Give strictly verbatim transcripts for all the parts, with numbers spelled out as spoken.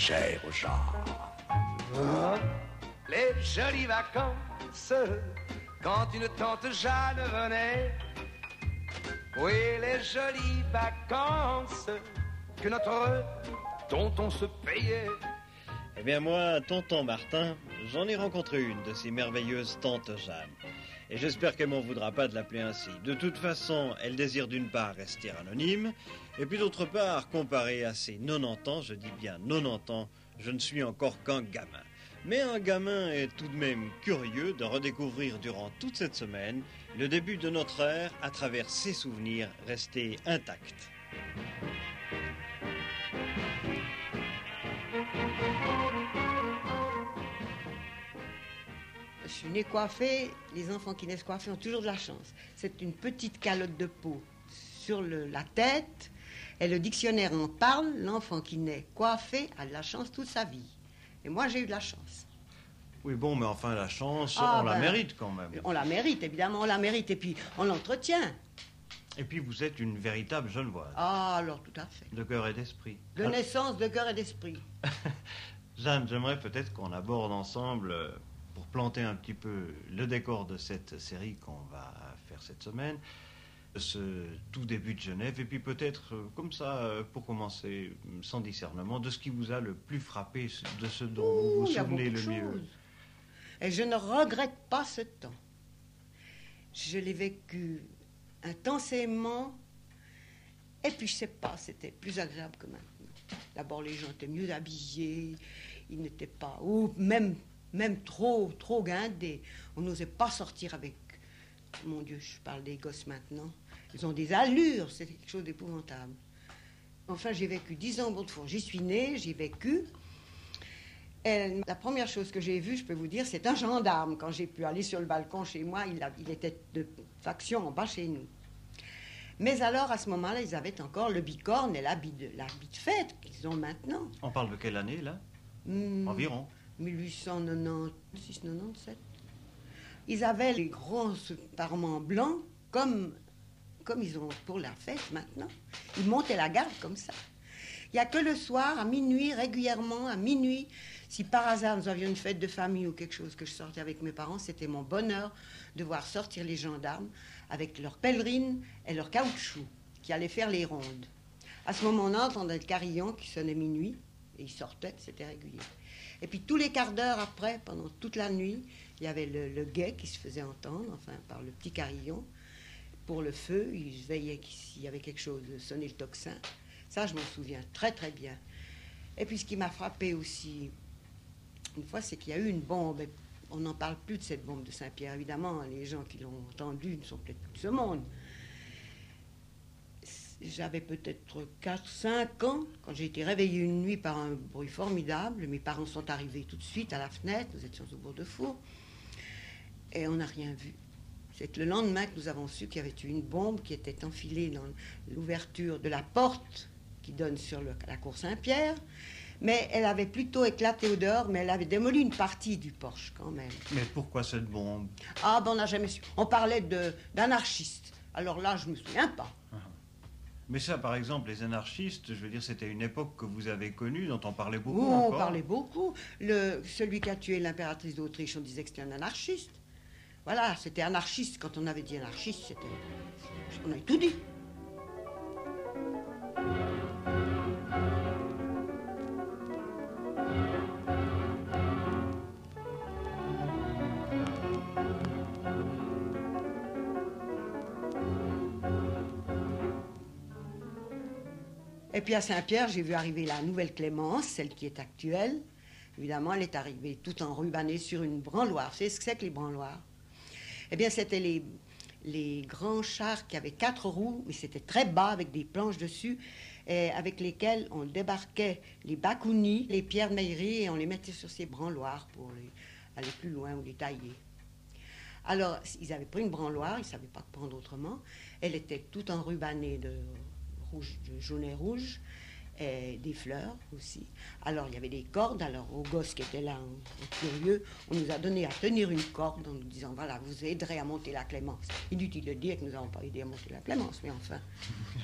cher gens. Oh, les jolies vacances, quand une tante Jeanne venait. Oui, les jolies vacances que notre tonton se payait. Eh bien moi, tonton Martin, j'en ai rencontré une de ces merveilleuses tantes Jeanne. Et j'espère qu'elle m'en voudra pas de l'appeler ainsi. De toute façon, elle désire d'une part rester anonyme, et puis d'autre part, comparé à ses quatre-vingt-dix ans, je dis bien quatre-vingt-dix ans, je ne suis encore qu'un gamin. Mais un gamin est tout de même curieux de redécouvrir durant toute cette semaine le début de notre ère à travers ses souvenirs restés intacts. Je suis née coiffée, les enfants qui naissent coiffés ont toujours de la chance. C'est une petite calotte de peau sur le, la tête, et le dictionnaire en parle, l'enfant qui naît coiffé a de la chance toute sa vie. Et moi, j'ai eu de la chance. Oui, bon, mais enfin, la chance, ah, on ben, la mérite quand même. On la mérite, évidemment, on la mérite, et puis on l'entretient. Et puis, vous êtes une véritable genevoise. Ah, alors, tout à fait. De cœur et d'esprit. De naissance, de cœur et d'esprit. Jeanne, j'aimerais peut-être qu'on aborde ensemble, euh, pour planter un petit peu le décor de cette série qu'on va faire cette semaine, ce tout début de Genève, et puis peut-être, euh, comme ça, euh, pour commencer, sans discernement, de ce qui vous a le plus frappé, de ce dont Ouh, vous vous y a souvenez le beaucoup de mieux. choses. Et je ne regrette pas ce temps. Je l'ai vécu intensément, et puis je sais pas, c'était plus agréable que maintenant. D'abord, les gens étaient mieux habillés, ils n'étaient pas, ou même, même trop, trop guindés. On n'osait pas sortir avec, mon Dieu, je parle des gosses maintenant. Ils ont des allures, c'est quelque chose d'épouvantable. Enfin, j'ai vécu dix ans au Bourg-de-Four. J'y suis née, j'y ai vécu. Et la première chose que j'ai vue, je peux vous dire, c'est un gendarme. Quand j'ai pu aller sur le balcon chez moi, il, a, il était de faction en bas chez nous. Mais alors, à ce moment-là, ils avaient encore le bicorne et l'habit de, l'habit de fête qu'ils ont maintenant. On parle de quelle année, là? Mmh, Environ mille huit cent quatre-vingt-six quatre-vingt-dix-sept. Ils avaient les grands parements blancs, comme, comme ils ont pour la fête maintenant. Ils montaient la garde comme ça. Il n'y a que le soir, à minuit, régulièrement, à minuit, si par hasard nous avions une fête de famille ou quelque chose que je sortais avec mes parents, c'était mon bonheur de voir sortir les gendarmes avec leurs pèlerines et leurs caoutchoucs qui allaient faire les rondes. À ce moment-là, on entendait le carillon qui sonnait minuit et ils sortaient, c'était régulier. Et puis tous les quarts d'heure après, pendant toute la nuit, il y avait le, le guet qui se faisait entendre, enfin par le petit carillon. Pour le feu, ils veillaient s'il y avait quelque chose, sonner le tocsin. Ça, je m'en souviens très très bien. Et puis ce qui m'a frappé aussi, une fois, c'est qu'il y a eu une bombe. On n'en parle plus de cette bombe de Saint-Pierre, évidemment. Les gens qui l'ont entendue ne sont peut-être plus de ce monde. J'avais peut-être quatre cinq ans, quand j'ai été réveillée une nuit par un bruit formidable. Mes parents sont arrivés tout de suite à la fenêtre, nous étions au Bourg-de-Four, et on n'a rien vu. C'est le lendemain que nous avons su qu'il y avait eu une bombe qui était enfilée dans l'ouverture de la porte qui donne sur le, la cour Saint-Pierre, mais elle avait plutôt éclaté au dehors, mais elle avait démoli une partie du porche quand même. Mais pourquoi cette bombe? Ah ben on n'a jamais su. On parlait de, d'anarchistes. Alors là, je ne me souviens pas. Ah. Mais ça, par exemple, les anarchistes, je veux dire, c'était une époque que vous avez connue, dont on parlait beaucoup oh, encore. On parlait beaucoup. Le, celui qui a tué l'impératrice d'Autriche, on disait que c'était un anarchiste. Voilà, c'était anarchiste. Quand on avait dit anarchiste, c'était... On avait tout dit. Et puis à Saint-Pierre, j'ai vu arriver la nouvelle Clémence, celle qui est actuelle. Évidemment, elle est arrivée tout enrubanée sur une branloire. Vous savez ce que c'est que les branloirs? Eh bien, c'était les, les grands chars qui avaient quatre roues, mais c'était très bas, avec des planches dessus, et avec lesquelles on débarquait les bacounis, les pierres de maillerie, et on les mettait sur ces branloirs pour les, aller plus loin ou les tailler. Alors, ils avaient pris une branloire, ils ne savaient pas prendre autrement. Elle était toute enrubanée de rouge, de jaune et rouge, et des fleurs aussi. Alors, il y avait des cordes. Alors, aux gosses qui étaient là, en, en curieux, on nous a donné à tenir une corde en nous disant, voilà, vous aiderez à monter la Clémence. Inutile de dire que nous n'avons pas aidé à monter la Clémence, mais enfin,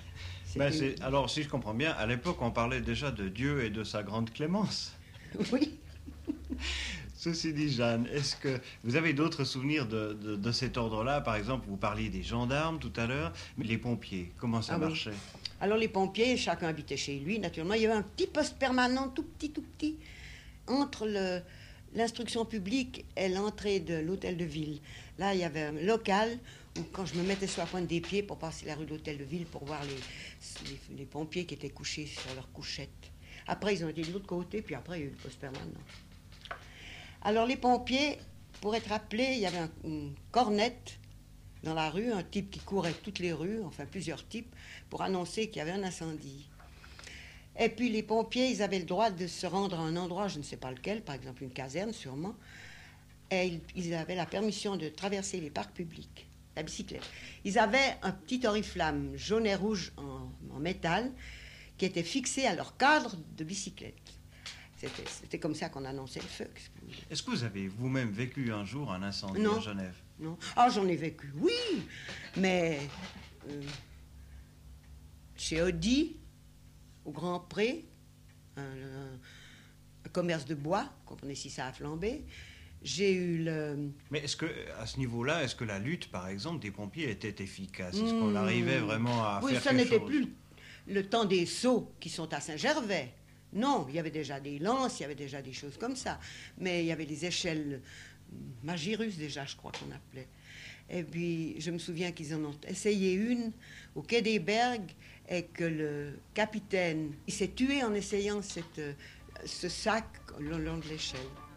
Ben c'est, alors, si je comprends bien, à l'époque, on parlait déjà de Dieu et de sa grande clémence. Oui. Ceci dit, Jeanne, est-ce que vous avez d'autres souvenirs de, de, de cet ordre-là? Par exemple, vous parliez des gendarmes tout à l'heure, mais les pompiers, comment ça Ah oui. marchait? Alors les pompiers, chacun habitait chez lui, naturellement. Il y avait un petit poste permanent, tout petit, tout petit, entre le, l'instruction publique et l'entrée de l'hôtel de ville. Là, il y avait un local où, quand je me mettais sur la pointe des pieds pour passer la rue de l'hôtel de ville pour voir les, les, les pompiers qui étaient couchés sur leur couchette. Après, ils ont été de l'autre côté, puis après, il y a eu le poste permanent. Alors les pompiers, pour être appelés, il y avait un, une cornette dans la rue, un type qui courait toutes les rues, enfin plusieurs types, pour annoncer qu'il y avait un incendie. Et puis les pompiers, ils avaient le droit de se rendre à un endroit, je ne sais pas lequel, par exemple une caserne sûrement, et ils, ils avaient la permission de traverser les parcs publics, la bicyclette. Ils avaient un petit oriflamme jaune et rouge en, en métal qui était fixé à leur cadre de bicyclette. C'était, c'était comme ça qu'on annonçait le feu. Est-ce que vous avez vous-même vécu un jour un incendie non, à Genève? Non. Ah, j'en ai vécu, oui, mais euh, chez Audi, au Grand Pré, un, un, un commerce de bois, comprenez si ça a flambé, j'ai eu le... Mais est-ce que, à ce niveau-là, est-ce que la lutte, par exemple, des pompiers était efficace? Est-ce qu'on arrivait vraiment à oui, faire ça quelque n'était chose? plus le, le temps des Sceaux qui sont à Saint-Gervais. Non, il y avait déjà des lances, il y avait déjà des choses comme ça. Mais il y avait les échelles Magirus, déjà, je crois qu'on appelait. Et puis, je me souviens qu'ils en ont essayé une au quai des Bergues et que le capitaine, il s'est tué en essayant cette, ce sac le long de l'échelle.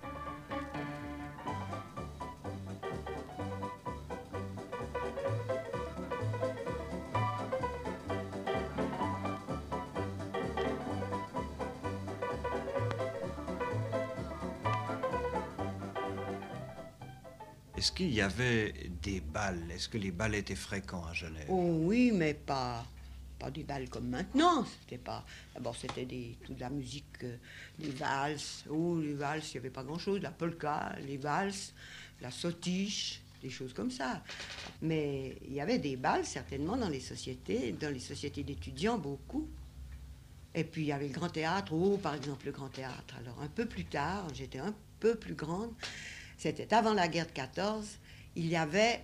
Est-ce qu'il y avait des bals? Est-ce que les bals étaient fréquents à Genève? Oh oui, mais pas, pas des bals comme maintenant. C'était pas. D'abord, c'était des, toute la musique, euh, des valses. Oh, les valses, il n'y avait pas grand-chose. La polka, les valses, la sotiche, des choses comme ça. Mais il y avait des bals, certainement, dans les sociétés, dans les sociétés d'étudiants, beaucoup. Et puis, il y avait le Grand Théâtre. Oh, par exemple, le Grand Théâtre. Alors, un peu plus tard, j'étais un peu plus grande. C'était avant la guerre de quatorze, il y avait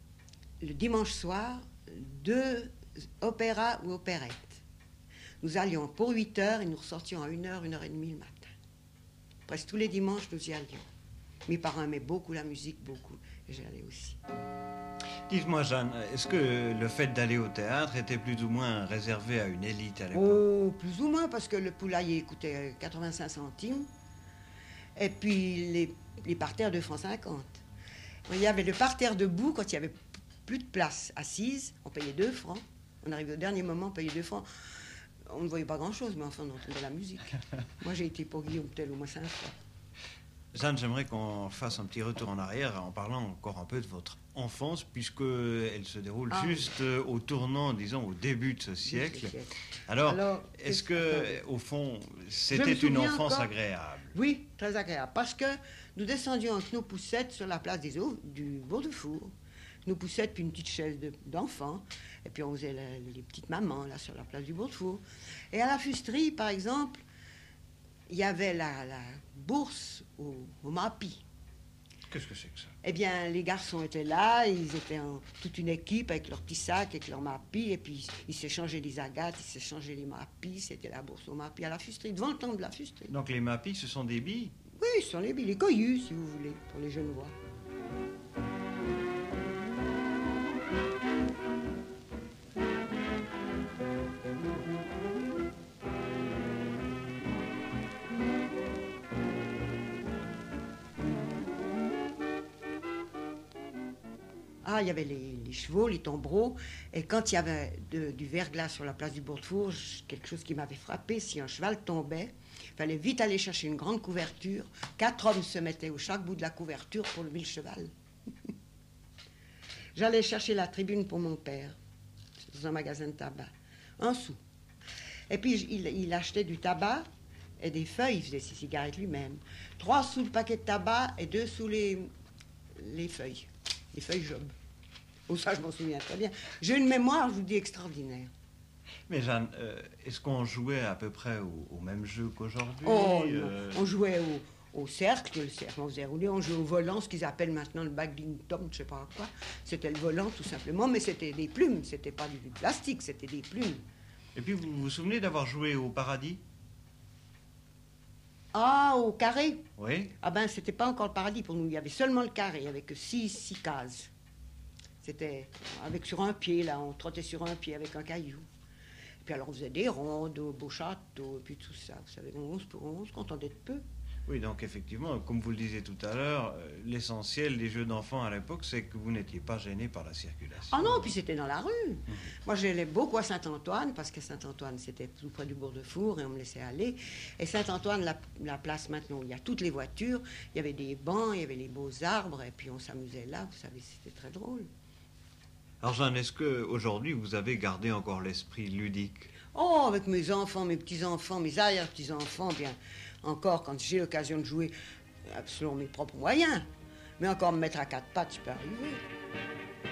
le dimanche soir deux opéras ou opérettes. Nous allions pour huit heures et nous ressortions à une heure, une heure et demie le matin. Presque tous les dimanches, nous y allions. Mes parents aimaient beaucoup la musique, beaucoup, et j'y allais aussi. Dites-moi, Jeanne, est-ce que le fait d'aller au théâtre était plus ou moins réservé à une élite à l'époque? Oh, plus ou moins, parce que le poulailler coûtait quatre-vingt-cinq centimes. Et puis les, les parterres de francs cinquante. Il y avait le parterre debout quand il n'y avait plus de place assise. On payait deux francs. On arrivait au dernier moment, on payait deux francs. On ne voyait pas grand-chose, mais enfin, on entendait la musique. Moi, j'ai été pour Guillaume Tell au moins cinq fois. Jeanne, j'aimerais qu'on fasse un petit retour en arrière en parlant encore un peu de votre enfance, puisqu'elle se déroule ah, juste oui. au tournant, disons, au début de ce siècle. siècle. Alors, Alors est-ce que, au fond, c'était une enfance encore... agréable? Oui, très agréable, parce que nous descendions avec nos poussettes sur la place des eaux du Bourg-de-Four. Nos poussettes, puis une petite chaise de, d'enfant, et puis on faisait la, les petites mamans, là, sur la place du Bourg-de-Four. Et à la fusterie, par exemple, il y avait la, la bourse au, au Mapi. Qu'est-ce que c'est que ça? Eh bien, les garçons étaient là, ils étaient en toute une équipe avec leurs petits sacs, avec leurs Mapi, et puis ils s'échangeaient des agates, ils s'échangeaient les Mapi, c'était la bourse au Mapi à la fusterie, devant le temps de la fusterie. Donc les Mapi, ce sont des billes? Oui, ce sont les billes, les coyus, si vous voulez, pour les Genevois. Ah, il y avait les, les chevaux, les tombereaux, et quand il y avait de, du verglas sur la place du Bourg-de-Four, quelque chose qui m'avait frappé, si un cheval tombait, il fallait vite aller chercher une grande couverture. Quatre hommes se mettaient au chaque bout de la couverture pour lever le cheval. J'allais chercher la tribune pour mon père, dans un magasin de tabac, un sou. Et puis il, il achetait du tabac et des feuilles, il faisait ses cigarettes lui-même. Trois sous le paquet de tabac et deux sous les, les feuilles, les feuilles Job. Oh, ça, je m'en souviens très bien. J'ai une mémoire, je vous dis, extraordinaire. Mais Jeanne, euh, est-ce qu'on jouait à peu près au, au même jeu qu'aujourd'hui? Oh, euh... on jouait au, au cercle, le cercle, on faisait rouler, on jouait au volant, ce qu'ils appellent maintenant le badminton, je sais pas quoi. C'était le volant, tout simplement, mais c'était des plumes, c'était pas du plastique, c'était des plumes. Et puis, vous vous souvenez d'avoir joué au paradis? Ah, au carré? Oui. Ah ben, c'était pas encore le paradis pour nous, il y avait seulement le carré, avec six, six cases. C'était avec sur un pied, là, on trottait sur un pied avec un caillou. Puis alors on faisait des rondes, au beau château, et puis tout ça. Vous savez, onze pour onze, content d'être peu. Oui, donc effectivement, comme vous le disiez tout à l'heure, euh, l'essentiel des jeux d'enfants à l'époque, c'est que vous n'étiez pas gêné par la circulation. Ah non, puis c'était dans la rue. Mmh. Moi, j'allais beaucoup à Saint-Antoine, parce que Saint-Antoine, c'était tout près du Bourg-de-Four, et on me laissait aller. Et Saint-Antoine, la, la place maintenant où il y a toutes les voitures, il y avait des bancs, il y avait les beaux arbres, et puis on s'amusait là, vous savez, c'était très drôle. Alors Jeanne, est-ce qu'aujourd'hui, vous avez gardé encore l'esprit ludique? Oh, avec mes enfants, mes petits-enfants, mes arrière-petits-enfants, bien encore quand j'ai l'occasion de jouer selon mes propres moyens. Mais encore me mettre à quatre pattes, je peux arriver.